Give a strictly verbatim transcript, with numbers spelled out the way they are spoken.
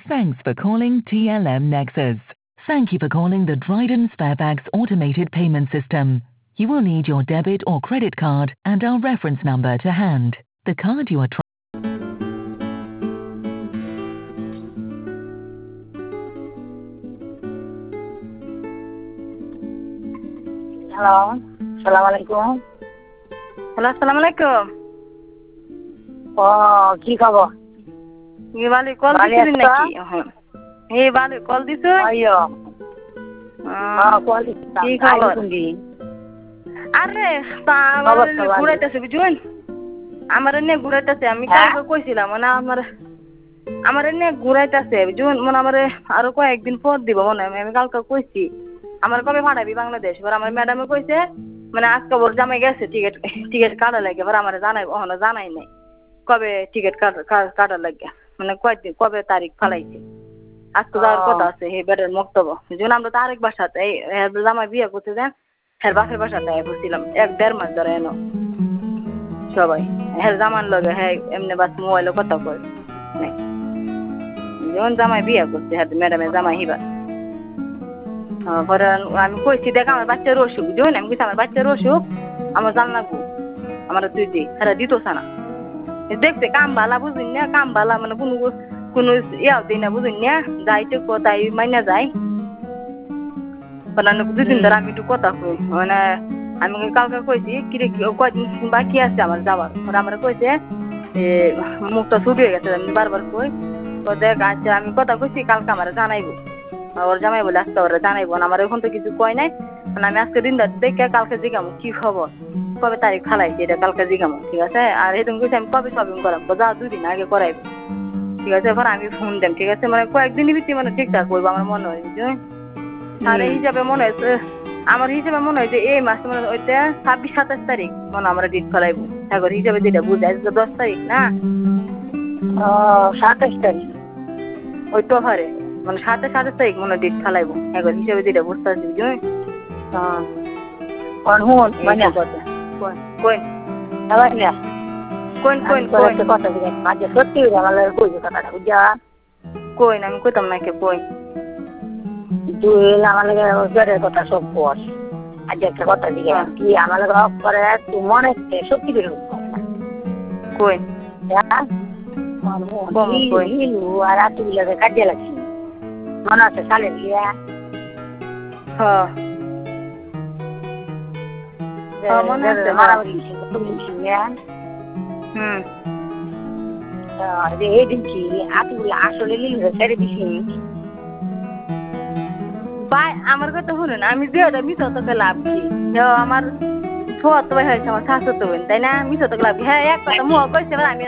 Thanks for calling T L M Nexus. Thank you for calling the Dryden Sparebags automated payment system. You will need your debit or credit card and our reference number to hand. The card you are trying. Hello. Assalamualaikum. Hello আসসালামু আলাইকুম। ও কি খবর? এই বালি call ভালো দিছিলেন আছো? নাকি? হ্যাঁ। এই বালি কল দিছো? আইয়ো। হ্যাঁ কল দিছিলাম। কি খবর? শুনবি? আরে তা আমার খবর তো ভালো। ঘুরাইতেছে বুঝুন? আমার এনে ঘুরাইতেছে আমি হ্যাঁ? কালকে কইছিলাম মানে আমার আমার এনে ঘুরাইতেছে বুঝুন মানে আমার আরো কয়েকদিন পর দিব মনে হয় আমি কালকে কইছি আমার কবে পাঠাবি বাংলাদেশ এবার আমার ম্যাডামে কইছে মানে আজকে ওর জামাই গেছে টিকিট টিকিট কাটা লাগে এবার আমার জানাই ওখানে জানাই নাই কবে টিকিট কাটা লাগে মানে কয়দিন কবে তারিখ ফালাইছে আজকে যাওয়ার কথা আছে এই বেডের মক্তব্য যেমন আমরা তো আরেক বাসাতে এই জামাই বিয়ে করতে যান হ্যাঁ বাপের বাসাতে বসছিলাম এক দেড় মাস ধরে এনো সবাই হ্যাঁ জামান লগে হ্যাঁ এমনি বাস মোবাইলে কথা কয় যেমন জামাই বিয়ে করছে হ্যাঁ ম্যাডামের জামাই হিবা পরে আমি কইছি দেখ আমার বাচ্চার অসুখ বুঝুন আমি কইছি আমার বাচ্চার অসুখ আমার জান লাগবো আমার তুই দি হ্যাঁ দিতোস না দেখছে কাম বালা বুঝুন না কাম বালা মানে কোনো কোনো ইয়াও দিই না বুঝুন না যাইতে কোথায় মাইনা যায় দুদিন ধরে আমি একটু কথা কই মানে আমি কালকে কইছি কিরে কয়দিন বাকি আছে আমার যাওয়ার পরে আমার কইছে মুখটা ছুটি হয়ে গেছে আমি বারবার কই তো দেখ আচ্ছা আমি কথা কইছি কালকে আমার জানাইবো ওর জামাই বলে আজকে ওরা জানাইবো না আমার এখন তো কিছু কয় নাই মানে আমি আজকে দিন দেখে কালকে জিগামো কি খবর কবে তারিখ ফালাইছি এটা কালকে জিগামো ঠিক আছে আর এরকম কইছি আমি কবে শপিং করাবো যা দুদিন আগে করাইবো ঠিক আছে এবার আমি ফোন দেন ঠিক আছে মানে কয়েকদিনই ভিত্তি মানে ঠিকঠাক করবো আমার মনে হয় বুঝলি আর এই হিসাবে মনে হয়েছে আমার হিসাবে মনে হয় যে এই মাস মানে ওইটা ছাব্বিশ সাতাশ তারিখ মনে আমরা ডেট ফেলাইবো এখন হিসাবে যেটা বুঝাই দশ তারিখ না ও সাতাশ তারিখ ওই তো হারে মানে সাতাশ সাতাশ তারিখ মনে ডেট ফেলাইবো এখন হিসাবে যেটা বুঝতে পারছি বুঝলি কোন হুন মানে কোন কোন না কোন কোন কোন কথা বলি আজ সত্যি আমার লাগে কইছো কথাটা বুঝা কোন আমি কইতাম না কে কোন তুই আমার লাগে ঘরের কথা সব কর আজ একটা কথা দিকে কি আমার লাগে অফ করে তুই মনে সত্যি করে কোন আর তুই লাগে কাজে লাগছি মনে আছে সালে দিয়া হ্যাঁ মনে আছে মারামারি তুমি হুম এই দিন কি আতুগুলো আসলে লিখে ছেড়ে দিছি ভাই আমার কথা শুনুন আমি যে ওটা মিস তোকে লাভ কি আমার ছোট ভাই হয়েছে আমার শাশুড়ি তাই না মিস তোকে লাভ হ্যাঁ এক কথা মুখ কইছে আমি